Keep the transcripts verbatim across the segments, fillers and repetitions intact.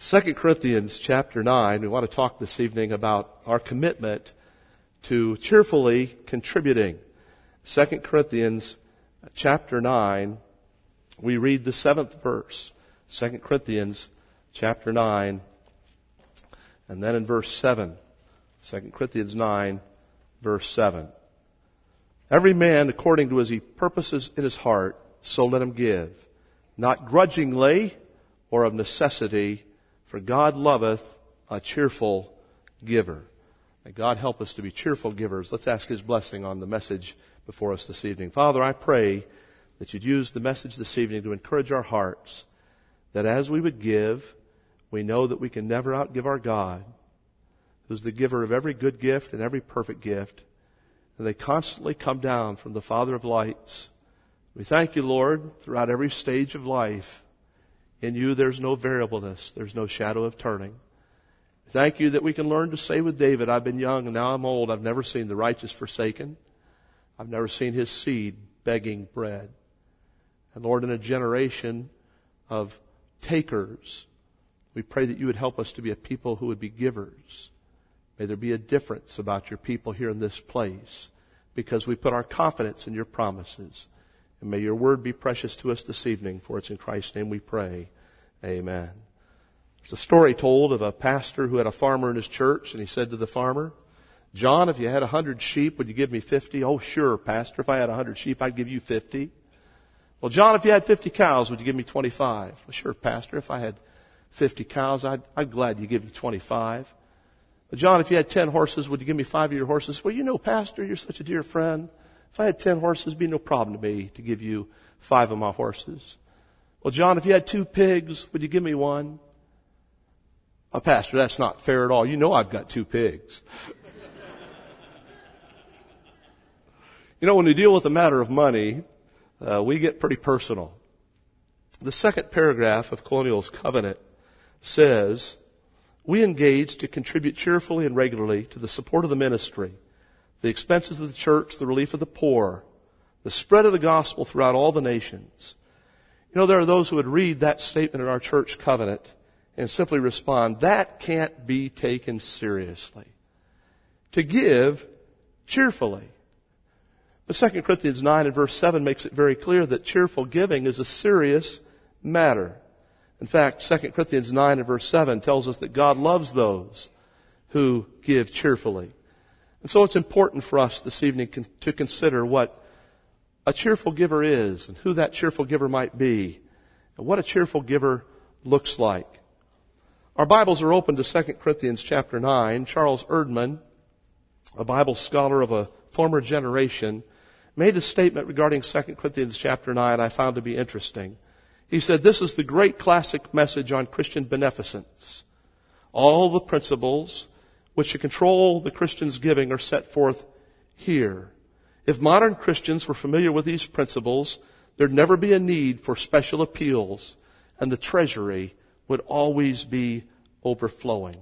Second Corinthians chapter nine, we want to talk this evening about our commitment to cheerfully contributing. Second Corinthians chapter nine, we read the seventh verse. Second Corinthians chapter nine, and then in verse seven. Second Corinthians nine, verse seven. Every man according to as he purposes in his heart, so let him give, not grudgingly or of necessity, for God loveth a cheerful giver. May God help us to be cheerful givers. Let's ask His blessing on the message before us this evening. Father, I pray that you'd use the message this evening to encourage our hearts, that as we would give, we know that we can never outgive our God, who's the giver of every good gift and every perfect gift. And they constantly come down from the Father of lights. We thank you, Lord, throughout every stage of life. In you there's no variableness. There's no shadow of turning. Thank you that we can learn to say with David, I've been young and now I'm old. I've never seen the righteous forsaken. I've never seen his seed begging bread. And Lord, in a generation of takers, we pray that you would help us to be a people who would be givers. May there be a difference about your people here in this place because we put our confidence in your promises. And may your word be precious to us this evening, for it's in Christ's name we pray. Amen. There's a story told of a pastor who had a farmer in his church, and he said to the farmer, John, if you had a hundred sheep, would you give me fifty? Oh, sure, pastor. If I had a hundred sheep, I'd give you fifty. Well, John, if you had fifty cows, would you give me twenty-five? Well, sure, pastor. If I had fifty cows, I'd, I'd glad you give me twenty-five. Well, John, if you had ten horses, would you give me five of your horses? Well, you know, pastor, you're such a dear friend. If I had ten horses, it'd be no problem to me to give you five of my horses. Well, John, if you had two pigs, would you give me one? Oh, pastor, that's not fair at all. You know I've got two pigs. You know, when we deal with the matter of money, uh, we get pretty personal. The second paragraph of Colonial's covenant says, we engage to contribute cheerfully and regularly to the support of the ministry, the expenses of the church, the relief of the poor, the spread of the gospel throughout all the nations. You know, there are those who would read that statement in our church covenant and simply respond, that can't be taken seriously. To give cheerfully. But Second Corinthians nine and verse seven makes it very clear that cheerful giving is a serious matter. In fact, Second Corinthians nine and verse seven tells us that God loves those who give cheerfully. And so it's important for us this evening to consider what a cheerful giver is and who that cheerful giver might be and what a cheerful giver looks like. Our Bibles are open to Second Corinthians chapter nine. Charles Erdman, a Bible scholar of a former generation, made a statement regarding Second Corinthians chapter nine I found to be interesting. He said, this is the great classic message on Christian beneficence. All the principles which should control the Christian's giving are set forth here. If modern Christians were familiar with these principles, there'd never be a need for special appeals, and the treasury would always be overflowing.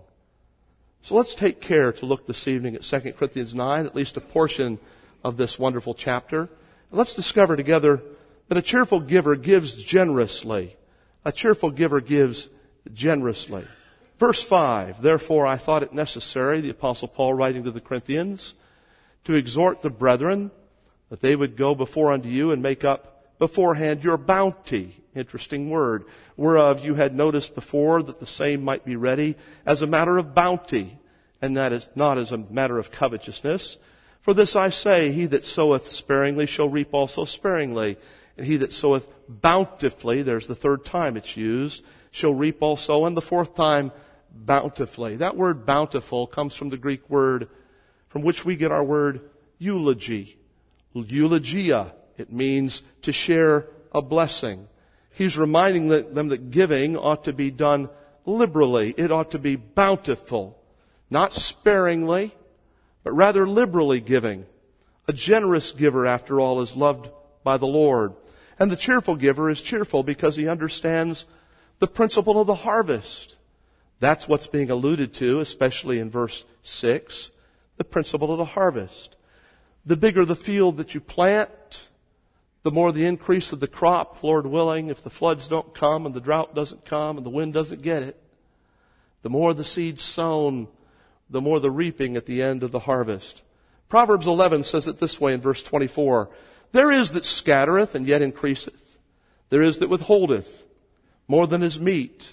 So let's take care to look this evening at Second Corinthians nine, at least a portion of this wonderful chapter. And let's discover together that a cheerful giver gives generously. A cheerful giver gives generously. Verse five, therefore I thought it necessary, the Apostle Paul writing to the Corinthians, to exhort the brethren that they would go before unto you and make up beforehand your bounty. Interesting word. Whereof you had noticed before that the same might be ready as a matter of bounty, and that is not as a matter of covetousness. For this I say, he that soweth sparingly shall reap also sparingly, and he that soweth bountifully, there's the third time it's used, shall reap also, and the fourth time bountifully. That word bountiful comes from the Greek word from which we get our word eulogy. Eulogia. It means to share a blessing. He's reminding them that giving ought to be done liberally. It ought to be bountiful. Not sparingly, but rather liberally giving. A generous giver, after all, is loved by the Lord. And the cheerful giver is cheerful because he understands the principle of the harvest. That's what's being alluded to, especially in verse six, the principle of the harvest. The bigger the field that you plant, the more the increase of the crop, Lord willing, if the floods don't come and the drought doesn't come and the wind doesn't get it. The more the seed sown, the more the reaping at the end of the harvest. Proverbs eleven says it this way in verse twenty-four. There is that scattereth and yet increaseth. There is that withholdeth more than is meet.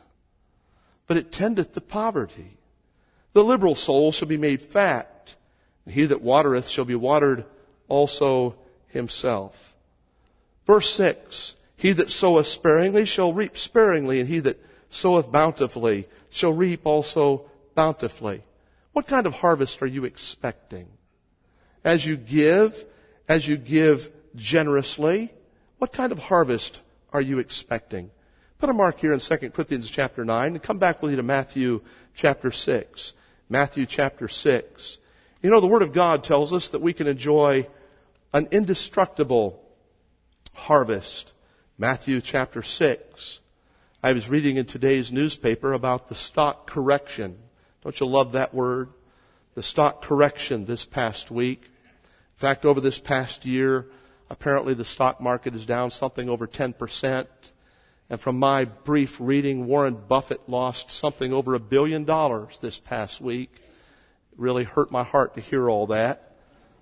But it tendeth to poverty. The liberal soul shall be made fat, and he that watereth shall be watered also himself. Verse six, he that soweth sparingly shall reap sparingly, and he that soweth bountifully shall reap also bountifully. What kind of harvest are you expecting? As you give, as you give generously, what kind of harvest are you expecting? Put a mark here in Second Corinthians chapter nine and come back with you to Matthew chapter six. Matthew chapter six. You know, the Word of God tells us that we can enjoy an indestructible harvest. Matthew chapter six. I was reading in today's newspaper about the stock correction. Don't you love that word? The stock correction this past week. In fact, over this past year, apparently the stock market is down something over ten percent. And from my brief reading, Warren Buffett lost something over a billion dollars this past week. It really hurt my heart to hear all that.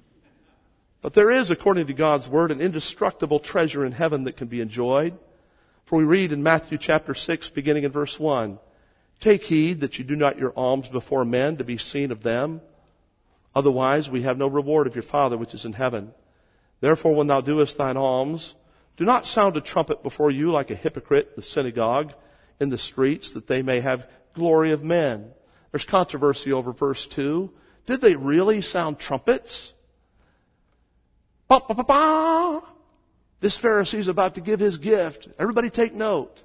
But there is, according to God's Word, an indestructible treasure in heaven that can be enjoyed. For we read in Matthew chapter six, beginning in verse one, take heed that you do not your alms before men to be seen of them. Otherwise we have no reward of your Father which is in heaven. Therefore when thou doest thine alms, do not sound a trumpet before you like a hypocrite in the synagogue, in the streets, that they may have glory of men. There's controversy over verse two. Did they really sound trumpets? Ba, ba, ba, ba. This Pharisee is about to give his gift. Everybody take note.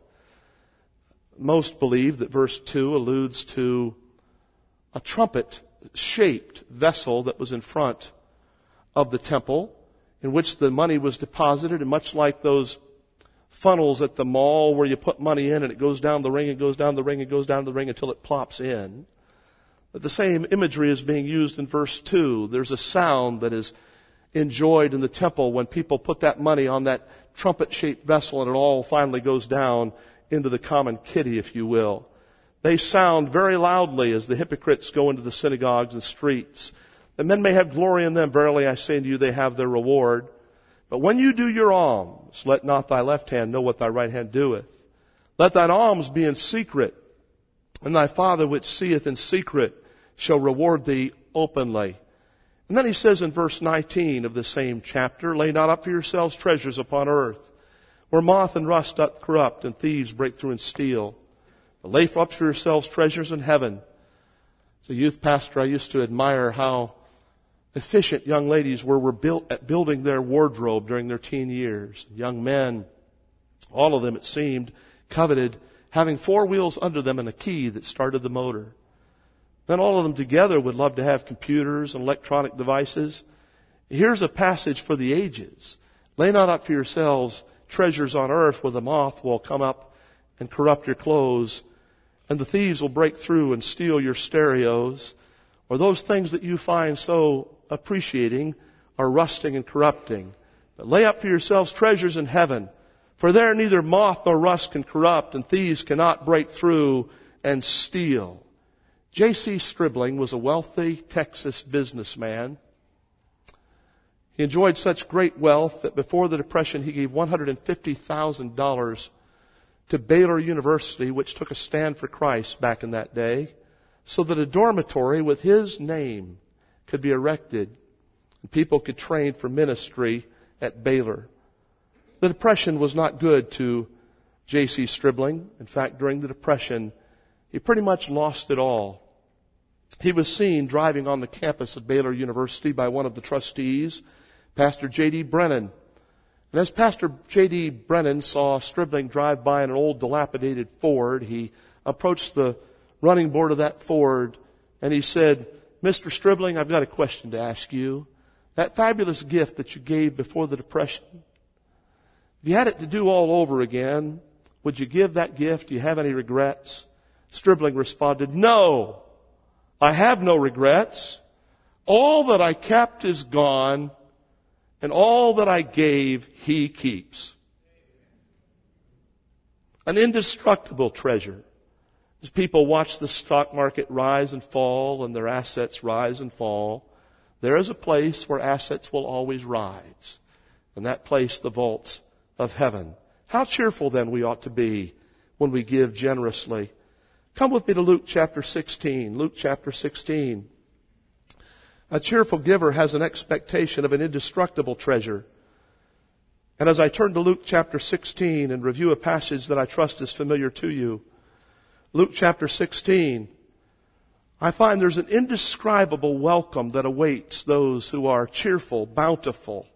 Most believe that verse two alludes to a trumpet-shaped vessel that was in front of the temple, in which the money was deposited, and much like those funnels at the mall where you put money in and it goes down the ring and goes down the ring and goes down the ring until it plops in. But the same imagery is being used in verse two. There's a sound that is enjoyed in the temple when people put that money on that trumpet-shaped vessel and it all finally goes down into the common kitty, if you will. They sound very loudly as the hypocrites go into the synagogues and streets. The men may have glory in them. Verily I say unto you, they have their reward. But when you do your alms, let not thy left hand know what thy right hand doeth. Let thine alms be in secret, and thy Father which seeth in secret shall reward thee openly. And then he says in verse nineteen of the same chapter, lay not up for yourselves treasures upon earth, where moth and rust doth corrupt, and thieves break through and steal. But lay up for yourselves treasures in heaven. As a youth pastor, I used to admire how efficient young ladies were, were built at building their wardrobe during their teen years. Young men, all of them it seemed, coveted having four wheels under them and a key that started the motor. Then all of them together would love to have computers and electronic devices. Here's a passage for the ages. Lay not up for yourselves treasures on earth where the moth will come up and corrupt your clothes, and the thieves will break through and steal your stereos, or those things that you find so appreciating are rusting and corrupting. But lay up for yourselves treasures in heaven, for there neither moth nor rust can corrupt, and thieves cannot break through and steal. J C Stribling was a wealthy Texas businessman. He enjoyed such great wealth that before the Depression he gave one hundred fifty thousand dollars to Baylor University, which took a stand for Christ back in that day, so that a dormitory with his name could be erected and people could train for ministry at Baylor. The Depression was not good to J C Stribling. In fact, during the Depression, he pretty much lost it all. He was seen driving on the campus of Baylor University by one of the trustees, Pastor J D Brennan. And as Pastor J D Brennan saw Stribling drive by in an old dilapidated Ford, he approached the running board of that Ford and he said, Mister Stribling, I've got a question to ask you. That fabulous gift that you gave before the Depression, if you had it to do all over again, would you give that gift? Do you have any regrets? Stribling responded, no, I have no regrets. All that I kept is gone, and all that I gave, He keeps. An indestructible treasure. As people watch the stock market rise and fall and their assets rise and fall, there is a place where assets will always rise. And that place, the vaults of heaven. How cheerful then we ought to be when we give generously. Come with me to Luke chapter sixteen. Luke chapter sixteen. A cheerful giver has an expectation of an indestructible treasure. And as I turn to Luke chapter sixteen and review a passage that I trust is familiar to you, Luke chapter sixteen, I find there's an indescribable welcome that awaits those who are cheerful, bountiful,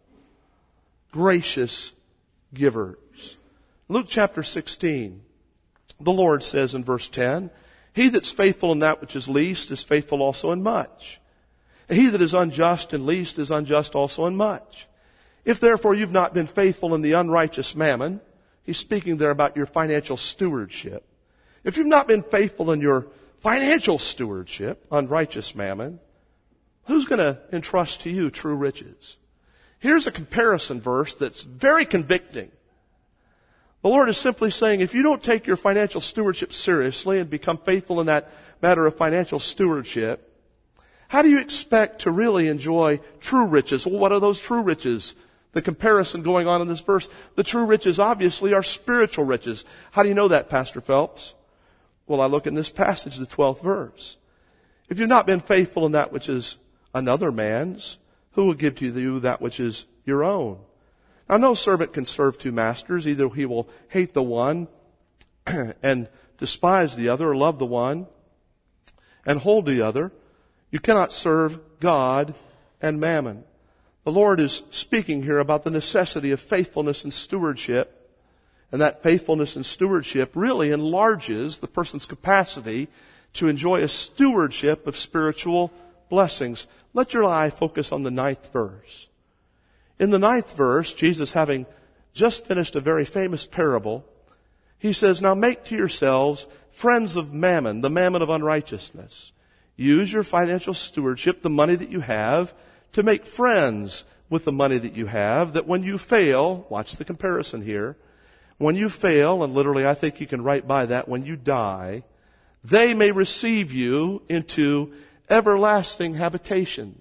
gracious givers. Luke chapter sixteen, the Lord says in verse ten, "He that's faithful in that which is least is faithful also in much. And he that is unjust in least is unjust also in much. If therefore you've not been faithful in the unrighteous mammon," he's speaking there about your financial stewardship. If you've not been faithful in your financial stewardship, unrighteous mammon, who's going to entrust to you true riches? Here's a comparison verse that's very convicting. The Lord is simply saying, if you don't take your financial stewardship seriously and become faithful in that matter of financial stewardship, how do you expect to really enjoy true riches? Well, what are those true riches? The comparison going on in this verse. The true riches obviously are spiritual riches. How do you know that, Pastor Phelps? Well, I look in this passage, the twelfth verse. If you've not been faithful in that which is another man's, who will give to you that which is your own? Now, no servant can serve two masters. Either he will hate the one and despise the other, or love the one and hold the other. You cannot serve God and mammon. The Lord is speaking here about the necessity of faithfulness and stewardship. And that faithfulness and stewardship really enlarges the person's capacity to enjoy a stewardship of spiritual blessings. Let your eye focus on the ninth verse. In the ninth verse, Jesus, having just finished a very famous parable, he says, "Now make to yourselves friends of mammon, the mammon of unrighteousness." Use your financial stewardship, the money that you have, to make friends with the money that you have, that when you fail, watch the comparison here, when you fail, and literally I think you can write by that, when you die, they may receive you into everlasting habitations.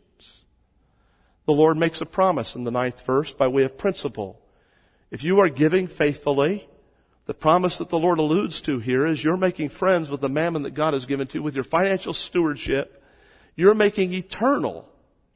The Lord makes a promise in the ninth verse by way of principle. If you are giving faithfully, the promise that the Lord alludes to here is you're making friends with the mammon that God has given to you with your financial stewardship. You're making eternal,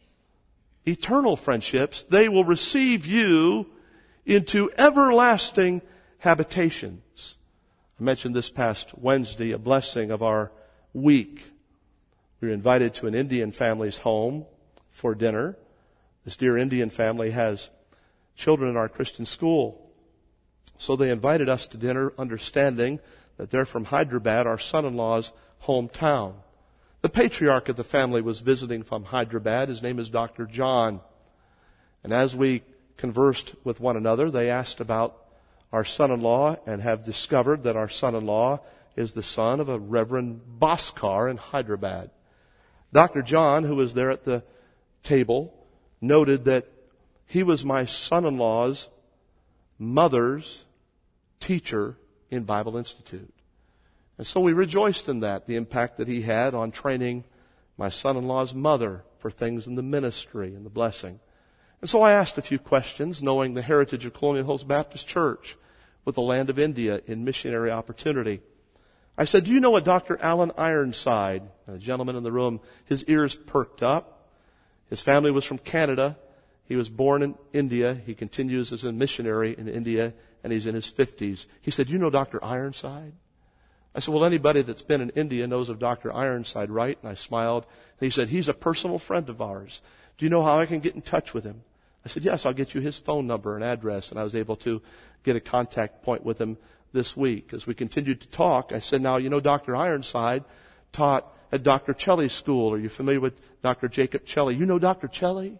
eternal friendships. They will receive you into everlasting habitations. I mentioned this past Wednesday a blessing of our week. We were invited to an Indian family's home for dinner. This dear Indian family has children in our Christian school. So they invited us to dinner, understanding that they're from Hyderabad, our son-in-law's hometown. The patriarch of the family was visiting from Hyderabad. His name is Doctor John. And as we conversed with one another, they asked about our son-in-law and have discovered that our son-in-law is the son of a Reverend Bhaskar in Hyderabad. Doctor John, who was there at the table, noted that he was my son-in-law's mother's teacher in Bible Institute. And so we rejoiced in that, the impact that he had on training my son-in-law's mother for things in the ministry and the blessing. And so I asked a few questions, knowing the heritage of Colonial Hills Baptist Church with the land of India in missionary opportunity. I said, "Do you know a Doctor Alan Ironside?" And a gentleman in the room, his ears perked up. His family was from Canada. He was born in India. He continues as a missionary in India, and he's in his fifties. He said, "You know Doctor Ironside?" I said, "Well, anybody that's been in India knows of Doctor Ironside, right?" And I smiled. And he said, "He's a personal friend of ours. Do you know how I can get in touch with him?" I said, "Yes, I'll get you his phone number and address." And I was able to get a contact point with him this week. As we continued to talk, I said, "Now, you know, Doctor Ironside taught at Doctor Chelly's school. Are you familiar with Doctor Jacob Chelly? You know Doctor Chelly?"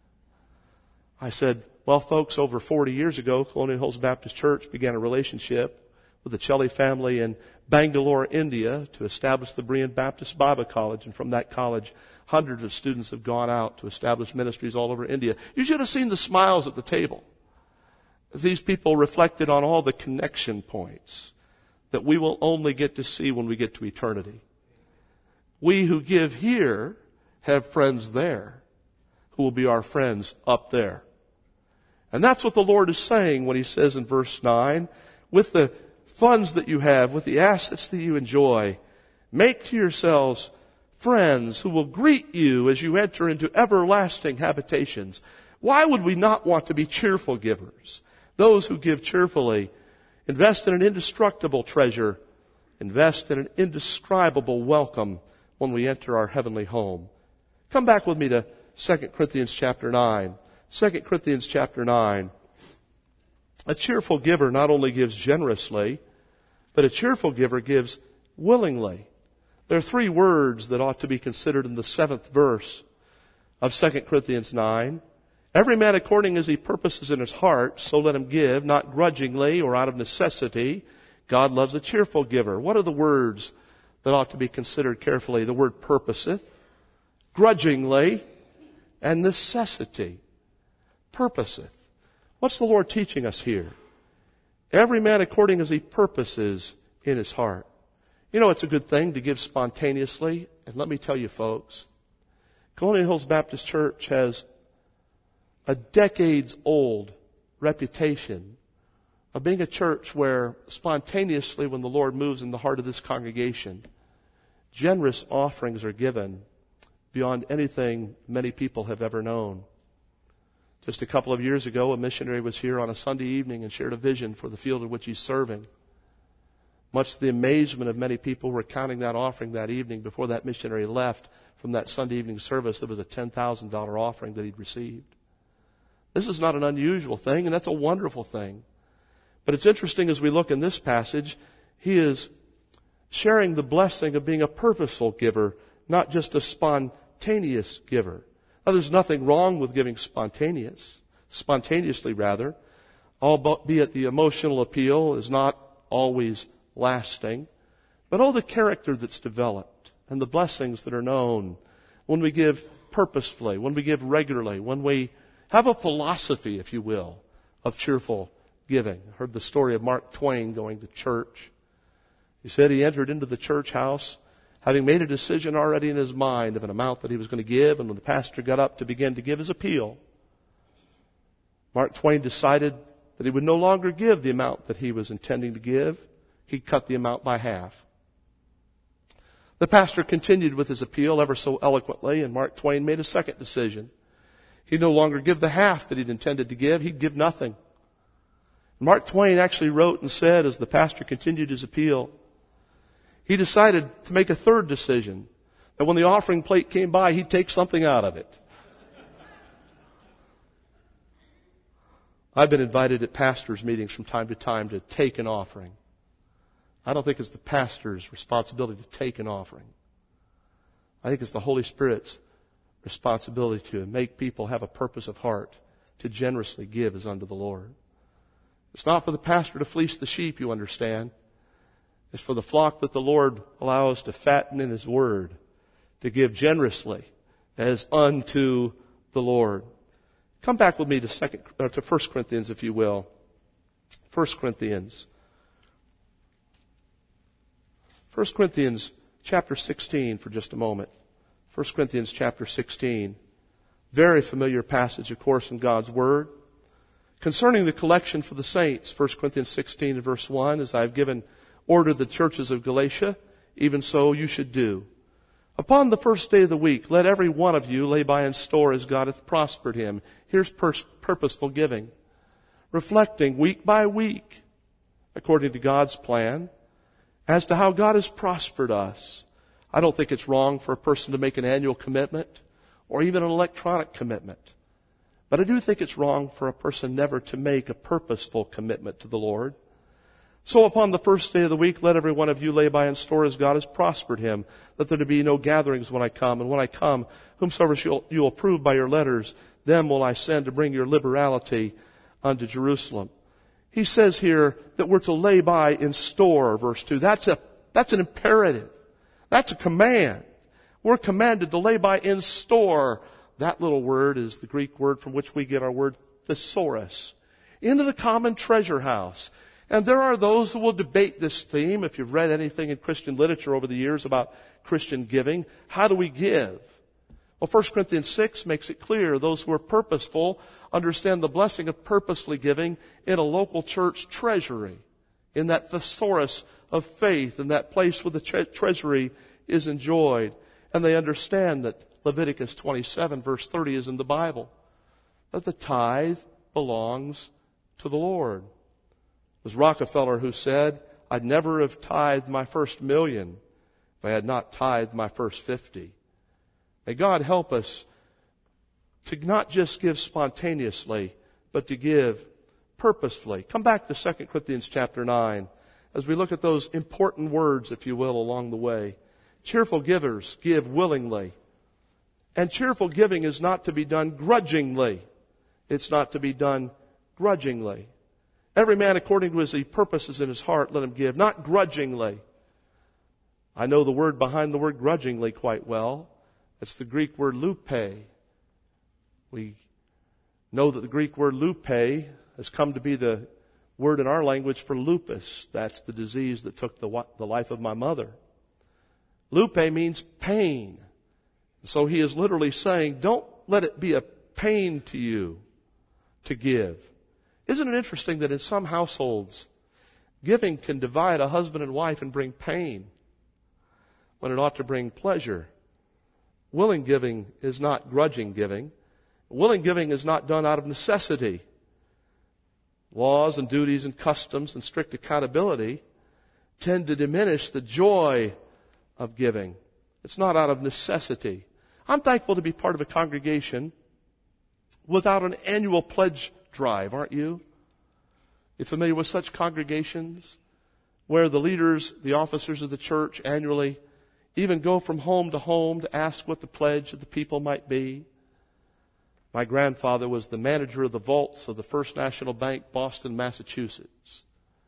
I said, "Well, folks, over forty years ago, Colonial Hills Baptist Church began a relationship with the Chelly family in Bangalore, India, to establish the Berean Baptist Bible College. And from that college, hundreds of students have gone out to establish ministries all over India." You should have seen the smiles at the table as these people reflected on all the connection points that we will only get to see when we get to eternity. We who give here have friends there who will be our friends up there. And that's what the Lord is saying when He says in verse nine, with the funds that you have, with the assets that you enjoy, make to yourselves friends who will greet you as you enter into everlasting habitations. Why would we not want to be cheerful givers? Those who give cheerfully invest in an indestructible treasure, invest in an indescribable welcome when we enter our heavenly home. Come back with me to Second Corinthians chapter nine. Second Corinthians chapter nine. A cheerful giver not only gives generously, but a cheerful giver gives willingly. There are three words that ought to be considered in the seventh verse of Second Corinthians nine. Every man according as he purposes in his heart, so let him give, not grudgingly or out of necessity. God loves a cheerful giver. What are the words that ought to be considered carefully? The word purposeth, grudgingly, and necessity. Purposeth. What's the Lord teaching us here? Every man according as he purposes in his heart. You know, it's a good thing to give spontaneously. And let me tell you, folks, Colonial Hills Baptist Church has a decades-old reputation of being a church where spontaneously, when the Lord moves in the heart of this congregation, generous offerings are given beyond anything many people have ever known. Just a couple of years ago, a missionary was here on a Sunday evening and shared a vision for the field in which he's serving. Much to the amazement of many people who were counting that offering that evening before that missionary left from that Sunday evening service, there was a ten thousand dollars offering that he'd received. This is not an unusual thing, and that's a wonderful thing. But it's interesting as we look in this passage, he is sharing the blessing of being a purposeful giver, not just a spontaneous giver. Now, there's nothing wrong with giving spontaneous, spontaneously rather, albeit the emotional appeal is not always lasting. But oh, the character that's developed and the blessings that are known when we give purposefully, when we give regularly, when we have a philosophy, if you will, of cheerful giving. I heard the story of Mark Twain going to church. He said he entered into the church house having made a decision already in his mind of an amount that he was going to give, and when the pastor got up to begin to give his appeal, Mark Twain decided that he would no longer give the amount that he was intending to give. He cut the amount by half. The pastor continued with his appeal ever so eloquently, and Mark Twain made a second decision. He'd no longer give the half that he'd intended to give. He'd give nothing. Mark Twain actually wrote and said, as the pastor continued his appeal, he decided to make a third decision, that when the offering plate came by, he'd take something out of it. I've been invited at pastors' meetings from time to time to take an offering. I don't think it's the pastor's responsibility to take an offering. I think it's the Holy Spirit's responsibility to make people have a purpose of heart to generously give as unto the Lord. It's not for the pastor to fleece the sheep, you understand. It's for the flock that the Lord allows to fatten in His Word, to give generously as unto the Lord. Come back with me to second uh, to First Corinthians, if you will. First Corinthians. First Corinthians chapter sixteen for just a moment. First Corinthians chapter sixteen. Very familiar passage, of course, in God's Word. Concerning the collection for the saints, First Corinthians sixteen and verse one, as I have given order the churches of Galatia, even so you should do. Upon the first day of the week, let every one of you lay by in store as God hath prospered him. Here's pers- purposeful giving. Reflecting week by week, according to God's plan, as to how God has prospered us. I don't think it's wrong for a person to make an annual commitment or even an electronic commitment. But I do think it's wrong for a person never to make a purposeful commitment to the Lord. So upon the first day of the week, let every one of you lay by in store as God has prospered him, that there be no gatherings when I come. And when I come, whomsoever you will approve by your letters, them will I send to bring your liberality unto Jerusalem. He says here that we're to lay by in store, verse two. That's a, that's an imperative. That's a command. We're commanded to lay by in store. That little word is the Greek word from which we get our word thesaurus. Into the common treasure house. And there are those who will debate this theme. If you've read anything in Christian literature over the years about Christian giving, how do we give? Well, First Corinthians six makes it clear those who are purposeful understand the blessing of purposefully giving in a local church treasury, in that thesaurus of faith, in that place where the tre- treasury is enjoyed. And they understand that Leviticus twenty-seven verse thirty is in the Bible, that the tithe belongs to the Lord. It was Rockefeller who said, I'd never have tithed my first million if I had not tithed my first fifty. May God help us to not just give spontaneously, but to give purposefully. Come back to Second Corinthians chapter nine as we look at those important words, if you will, along the way. Cheerful givers give willingly. And cheerful giving is not to be done grudgingly. It's not to be done grudgingly. Every man according to his purposes in his heart, let him give, not grudgingly. I know the word behind the word grudgingly quite well. It's the Greek word lupe. We know that the Greek word lupe has come to be the word in our language for lupus. That's the disease that took the, the life of my mother. Lupe means pain. So he is literally saying, don't let it be a pain to you to give. Isn't it interesting that in some households, giving can divide a husband and wife and bring pain when it ought to bring pleasure? Willing giving is not grudging giving. Willing giving is not done out of necessity. Laws and duties and customs and strict accountability tend to diminish the joy of giving. It's not out of necessity. I'm thankful to be part of a congregation without an annual pledge drive, aren't you? You familiar with such congregations where the leaders, the officers of the church annually even go from home to home to ask what the pledge of the people might be? My grandfather was the manager of the vaults of the First National Bank, Boston, Massachusetts.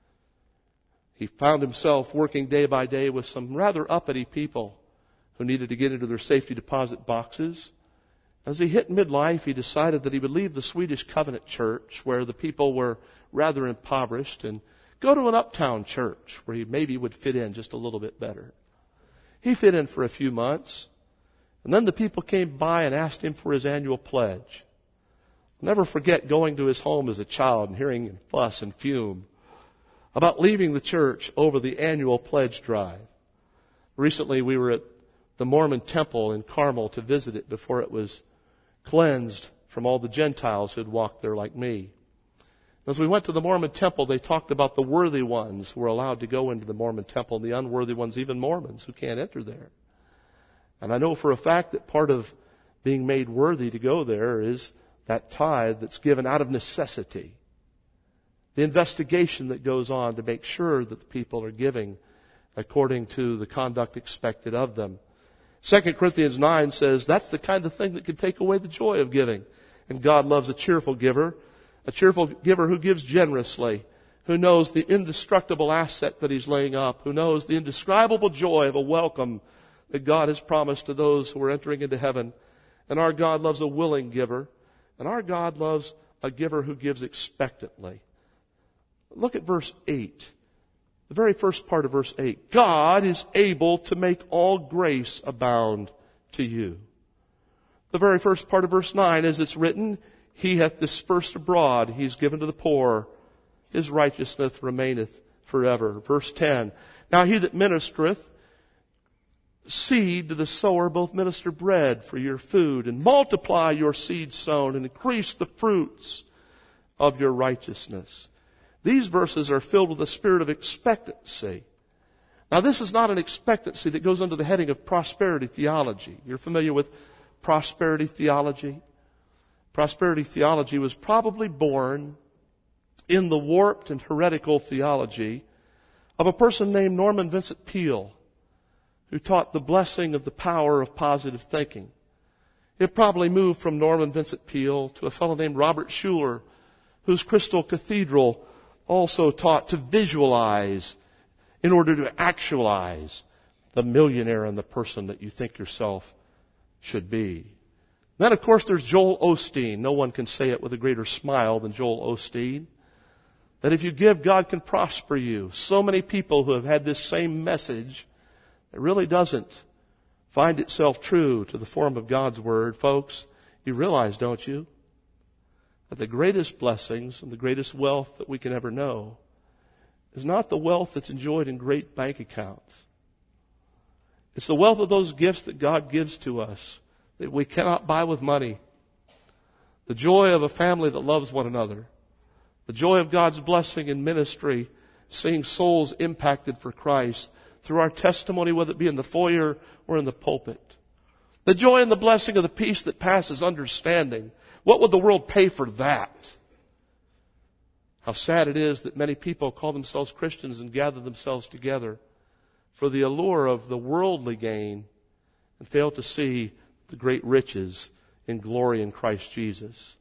He found himself working day by day with some rather uppity people who needed to get into their safety deposit boxes. As he hit midlife, he decided that he would leave the Swedish Covenant Church, where the people were rather impoverished, and go to an uptown church where he maybe would fit in just a little bit better. He fit in for a few months, and then the people came by and asked him for his annual pledge. I'll never forget going to his home as a child and hearing him fuss and fume about leaving the church over the annual pledge drive. Recently, we were at the Mormon temple in Carmel to visit it before it was cleansed from all the Gentiles who had walked there like me. As we went to the Mormon temple, they talked about the worthy ones who were allowed to go into the Mormon temple, and the unworthy ones, even Mormons, who can't enter there. And I know for a fact that part of being made worthy to go there is that tithe that's given out of necessity. The investigation that goes on to make sure that the people are giving according to the conduct expected of them. Second Corinthians nine says that's the kind of thing that can take away the joy of giving. And God loves a cheerful giver, a cheerful giver who gives generously, who knows the indestructible asset that he's laying up, who knows the indescribable joy of a welcome that God has promised to those who are entering into heaven. And our God loves a willing giver, and our God loves a giver who gives expectantly. Look at verse eight. The very first part of verse eight. God is able to make all grace abound to you. The very first part of verse nine, as it's written, He hath dispersed abroad, He's given to the poor. His righteousness remaineth forever. Verse ten. Now he that ministereth seed to the sower both minister bread for your food, and multiply your seed sown, and increase the fruits of your righteousness. These verses are filled with a spirit of expectancy. Now, this is not an expectancy that goes under the heading of prosperity theology. You're familiar with prosperity theology? Prosperity theology was probably born in the warped and heretical theology of a person named Norman Vincent Peale, who taught the blessing of the power of positive thinking. It probably moved from Norman Vincent Peale to a fellow named Robert Schuller, whose Crystal Cathedral also taught to visualize in order to actualize the millionaire and the person that you think yourself should be. Then, of course, there's Joel Osteen. No one can say it with a greater smile than Joel Osteen. That if you give, God can prosper you. So many people who have had this same message, it really doesn't find itself true to the form of God's Word. Folks, you realize, don't you, that the greatest blessings and the greatest wealth that we can ever know is not the wealth that's enjoyed in great bank accounts. It's the wealth of those gifts that God gives to us that we cannot buy with money. The joy of a family that loves one another. The joy of God's blessing in ministry, seeing souls impacted for Christ through our testimony, whether it be in the foyer or in the pulpit. The joy and the blessing of the peace that passes understanding. What would the world pay for that? How sad it is that many people call themselves Christians and gather themselves together for the allure of the worldly gain and fail to see the great riches in glory in Christ Jesus.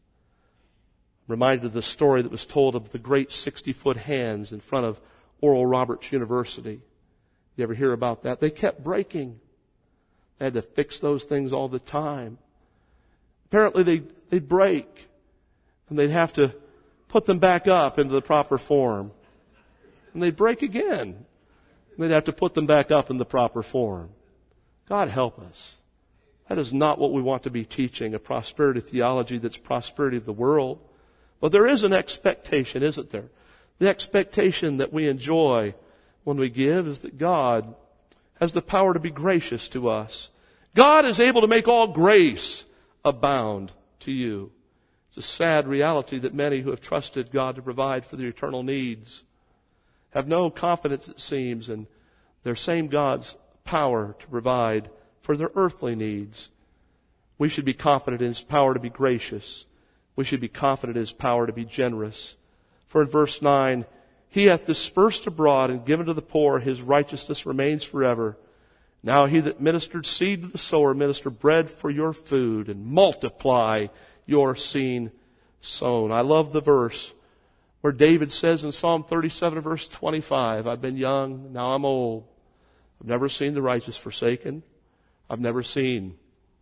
I'm reminded of the story that was told of the great sixty-foot hands in front of Oral Roberts University. You ever hear about that? They kept breaking. They had to fix those things all the time. Apparently they, they'd break, and they'd have to put them back up into the proper form. And they'd break again, and they'd have to put them back up in the proper form. God help us. That is not what we want to be teaching, a prosperity theology that's prosperity of the world. But there is an expectation, isn't there? The expectation that we enjoy when we give is that God has the power to be gracious to us. God is able to make all grace abound to you. It's a sad reality that many who have trusted God to provide for their eternal needs have no confidence, it seems, in their same God's power to provide for their earthly needs. We should be confident in His power to be gracious. We should be confident in His power to be generous. For in verse nine, He hath dispersed abroad and given to the poor. His righteousness remains forever. Now He that ministered seed to the sower minister bread for your food and multiply your seed sown. I love the verse where David says in Psalm thirty-seven, verse twenty-five, I've been young, now I'm old. I've never seen the righteous forsaken. I've never seen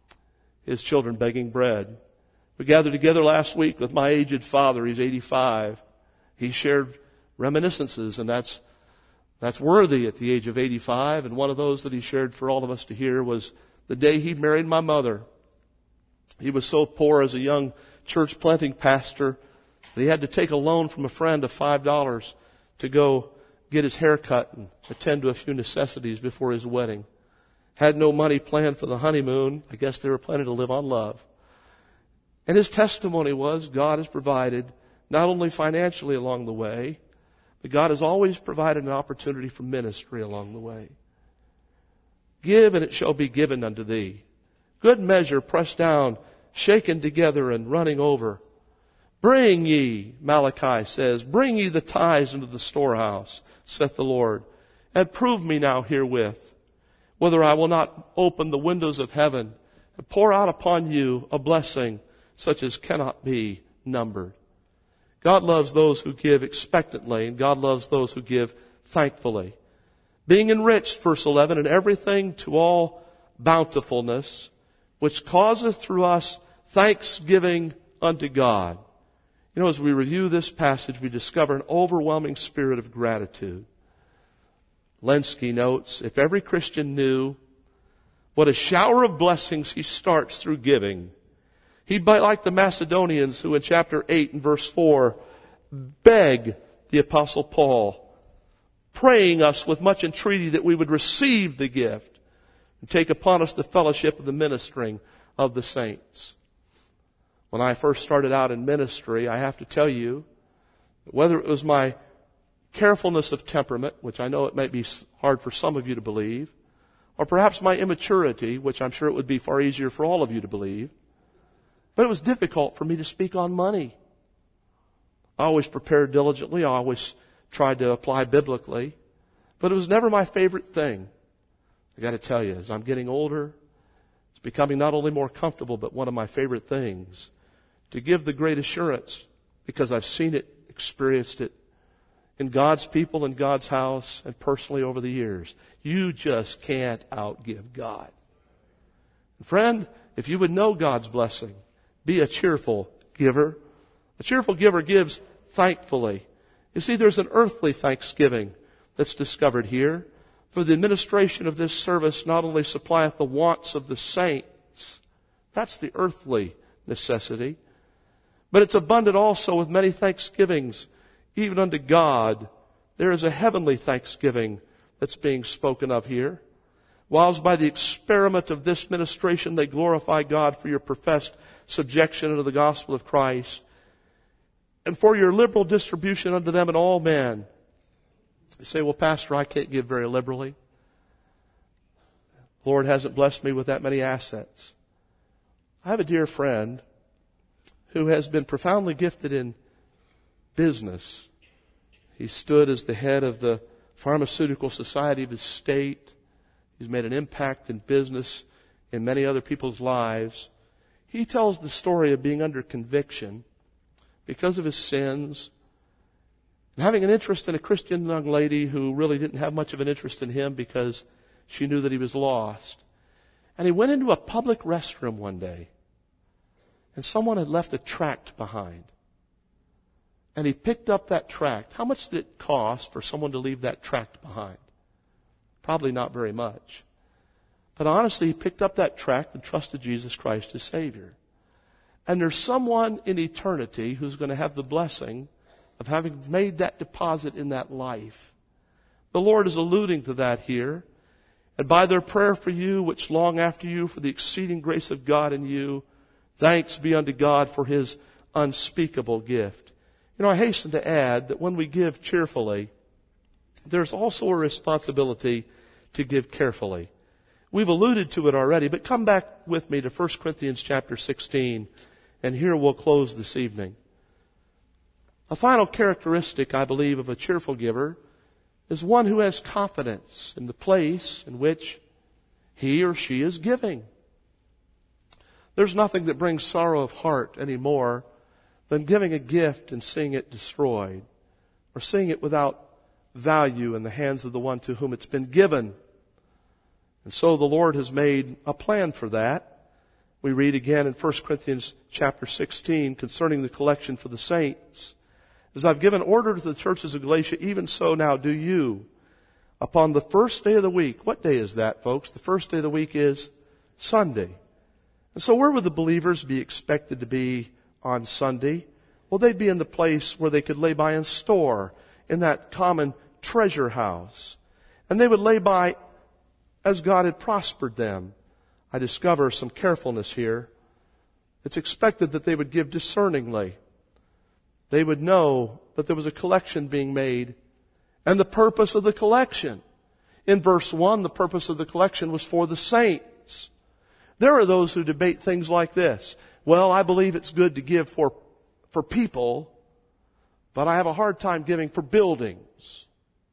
his children begging bread. We gathered together last week with my aged father. He's eighty-five. He shared reminiscences, and that's that's worthy at the age of eighty-five. And one of those that he shared for all of us to hear was the day he married my mother. He was so poor as a young church planting pastor that he had to take a loan from a friend of five dollars to go get his hair cut and attend to a few necessities before his wedding. Had no money planned for the honeymoon. I guess they were planning to live on love. And his testimony was God has provided not only financially along the way, but God has always provided an opportunity for ministry along the way. Give, and it shall be given unto thee. Good measure, pressed down, shaken together, and running over. Bring ye, Malachi says, bring ye the tithes into the storehouse, saith the Lord, and prove me now herewith, whether I will not open the windows of heaven and pour out upon you a blessing such as cannot be numbered. God loves those who give expectantly, and God loves those who give thankfully. Being enriched, verse eleven, in everything to all bountifulness, which causeth through us thanksgiving unto God. You know, as we review this passage, we discover an overwhelming spirit of gratitude. Lenski notes, if every Christian knew what a shower of blessings he starts through giving, he'd be like the Macedonians who in chapter eight and verse four beg the Apostle Paul, praying us with much entreaty that we would receive the gift and take upon us the fellowship of the ministering of the saints. When I first started out in ministry, I have to tell you, whether it was my carefulness of temperament, which I know it might be hard for some of you to believe, or perhaps my immaturity, which I'm sure it would be far easier for all of you to believe, but it was difficult for me to speak on money. I always prepared diligently. I always tried to apply biblically, but it was never my favorite thing. I got to tell you, as I'm getting older, it's becoming not only more comfortable, but one of my favorite things to give the great assurance, because I've seen it, experienced it in God's people, in God's house, and personally over the years. You just can't outgive God. And friend, if you would know God's blessing, be a cheerful giver. A cheerful giver gives thankfully. You see, there's an earthly thanksgiving that's discovered here. For the administration of this service not only supplieth the wants of the saints, that's the earthly necessity, but it's abundant also with many thanksgivings, even unto God. There is a heavenly thanksgiving that's being spoken of here. Whilst by the experiment of this ministration they glorify God for your professed subjection unto the gospel of Christ, and for your liberal distribution unto them and all men. You say, well, Pastor, I can't give very liberally. The Lord hasn't blessed me with that many assets. I have a dear friend who has been profoundly gifted in business. He stood as the head of the pharmaceutical society of his state. He's made an impact in business in many other people's lives. He tells the story of being under conviction because of his sins, and having an interest in a Christian young lady who really didn't have much of an interest in him because she knew that he was lost. And he went into a public restroom one day, and someone had left a tract behind. And he picked up that tract. How much did it cost for someone to leave that tract behind? Probably not very much. But honestly, he picked up that tract and trusted Jesus Christ as Savior. And there's someone in eternity who's going to have the blessing of having made that deposit in that life. The Lord is alluding to that here. And by their prayer for you, which long after you for the exceeding grace of God in you, thanks be unto God for His unspeakable gift. You know, I hasten to add that when we give cheerfully, there's also a responsibility to give carefully. We've alluded to it already, but come back with me to First Corinthians chapter sixteen, and here we'll close this evening. A final characteristic, I believe, of a cheerful giver is one who has confidence in the place in which he or she is giving. There's nothing that brings sorrow of heart any more than giving a gift and seeing it destroyed, or seeing it without value in the hands of the one to whom it's been given. And so the Lord has made a plan for that. We read again in First Corinthians chapter sixteen concerning the collection for the saints. As I've given order to the churches of Galatia, even so now do you. Upon the first day of the week. What day is that, folks? The first day of the week is Sunday. And so where would the believers be expected to be on Sunday? Well, they'd be in the place where they could lay by and store, in that common treasure house. And they would lay by as God had prospered them. I discover some carefulness here. It's expected that they would give discerningly. They would know that there was a collection being made, and the purpose of the collection. In verse one, the purpose of the collection was for the saints. There are those who debate things like this. Well, I believe it's good to give for, for people, but I have a hard time giving for buildings.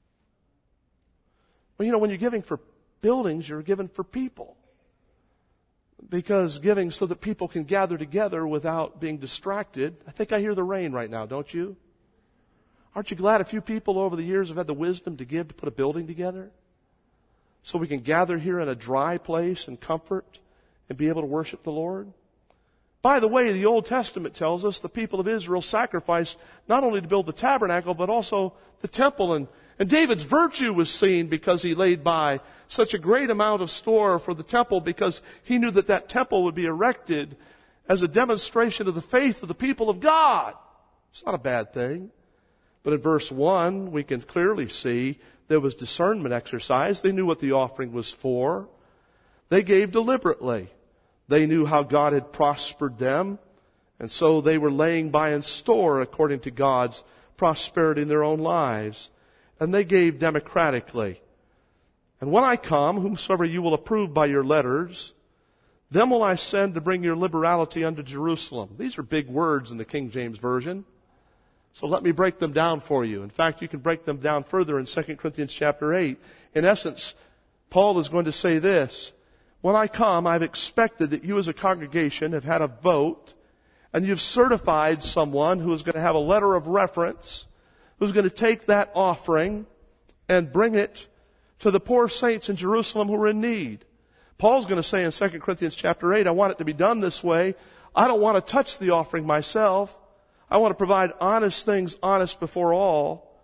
Well, you know, when you're giving for buildings, you're giving for people. Because giving so that people can gather together without being distracted. I think I hear the rain right now, don't you? Aren't you glad a few people over the years have had the wisdom to give to put a building together? So we can gather here in a dry place in comfort and be able to worship the Lord? By the way, the Old Testament tells us the people of Israel sacrificed not only to build the tabernacle, but also the temple. And, and David's virtue was seen because he laid by such a great amount of store for the temple, because he knew that that temple would be erected as a demonstration of the faith of the people of God. It's not a bad thing. But in verse one, we can clearly see there was discernment exercised. They knew what the offering was for. They gave deliberately. They knew how God had prospered them, and so they were laying by in store according to God's prosperity in their own lives. And they gave democratically. And when I come, whomsoever you will approve by your letters, them will I send to bring your liberality unto Jerusalem. These are big words in the King James Version. So let me break them down for you. In fact, you can break them down further in Second Corinthians chapter eight. In essence, Paul is going to say this. When I come, I've expected that you as a congregation have had a vote, and you've certified someone who is going to have a letter of reference, who's going to take that offering and bring it to the poor saints in Jerusalem who are in need. Paul's going to say in Second Corinthians chapter eight, I want it to be done this way. I don't want to touch the offering myself. I want to provide honest things, honest before all.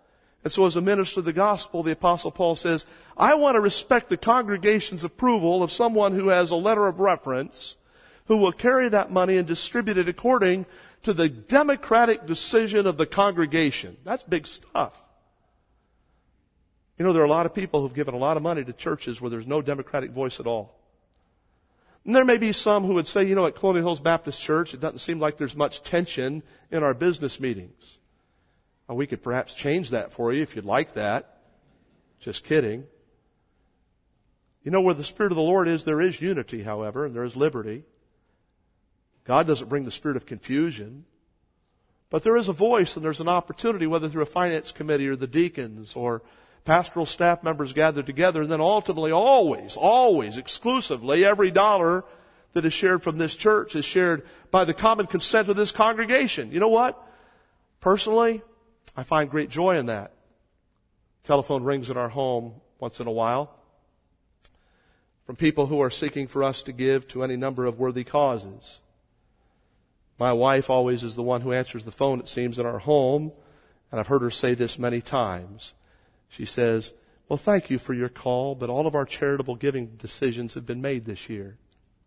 And so as a minister of the gospel, the Apostle Paul says, I want to respect the congregation's approval of someone who has a letter of reference, who will carry that money and distribute it according to the democratic decision of the congregation. That's big stuff. You know, there are a lot of people who've given a lot of money to churches where there's no democratic voice at all. And there may be some who would say, you know, at Colonial Hills Baptist Church, it doesn't seem like there's much tension in our business meetings. Well, we could perhaps change that for you if you'd like that. Just kidding. You know, where the Spirit of the Lord is, there is unity, however, and there is liberty. God doesn't bring the spirit of confusion. But there is a voice and there's an opportunity, whether through a finance committee or the deacons or pastoral staff members gathered together, and then ultimately, always, always, exclusively, every dollar that is shared from this church is shared by the common consent of this congregation. You know what? Personally, I find great joy in that. Telephone rings in our home once in a while from people who are seeking for us to give to any number of worthy causes. My wife always is the one who answers the phone, it seems, in our home, and I've heard her say this many times. She says, well, thank you for your call, but all of our charitable giving decisions have been made this year.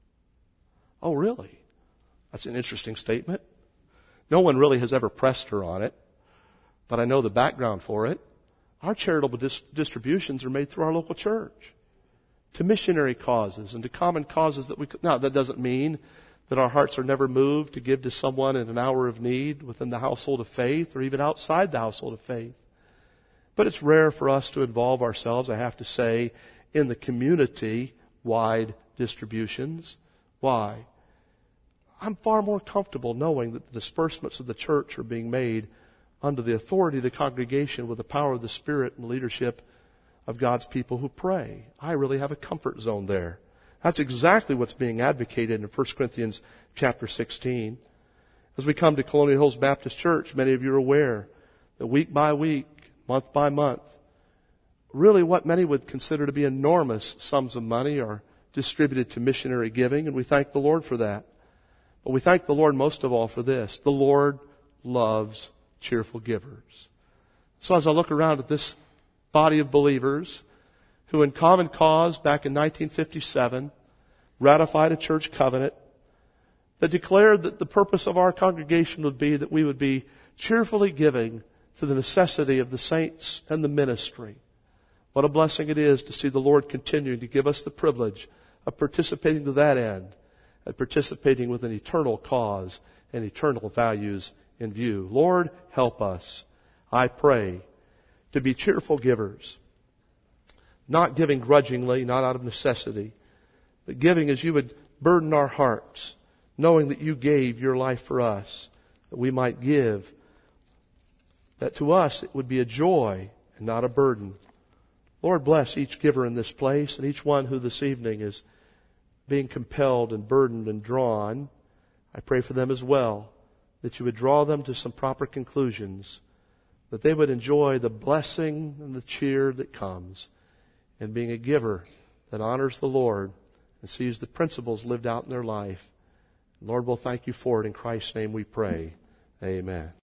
Oh, really? That's an interesting statement. No one really has ever pressed her on it, but I know the background for it. Our charitable dis- distributions are made through our local church to missionary causes and to common causes that we could. Now, that doesn't mean that our hearts are never moved to give to someone in an hour of need within the household of faith or even outside the household of faith. But it's rare for us to involve ourselves, I have to say, in the community-wide distributions. Why? I'm far more comfortable knowing that the disbursements of the church are being made under the authority of the congregation with the power of the Spirit and leadership of God's people who pray. I really have a comfort zone there. That's exactly what's being advocated in First Corinthians chapter sixteen. As we come to Colonial Hills Baptist Church, many of you are aware that week by week, month by month, really what many would consider to be enormous sums of money are distributed to missionary giving, and we thank the Lord for that. But we thank the Lord most of all for this. The Lord loves cheerful givers. So as I look around at this body of believers who in common cause back in nineteen fifty-seven ratified a church covenant that declared that the purpose of our congregation would be that we would be cheerfully giving to the necessity of the saints and the ministry. What a blessing it is to see the Lord continuing to give us the privilege of participating to that end and participating with an eternal cause and eternal values in view. Lord, help us, I pray, to be cheerful givers, not giving grudgingly, not out of necessity, but giving as you would burden our hearts, knowing that you gave your life for us, that we might give, that to us it would be a joy and not a burden. Lord, bless each giver in this place and each one who this evening is being compelled and burdened and drawn. I pray for them as well, that you would draw them to some proper conclusions, that they would enjoy the blessing and the cheer that comes in being a giver that honors the Lord and sees the principles lived out in their life. Lord, we'll thank you for it. In Christ's name we pray. Amen.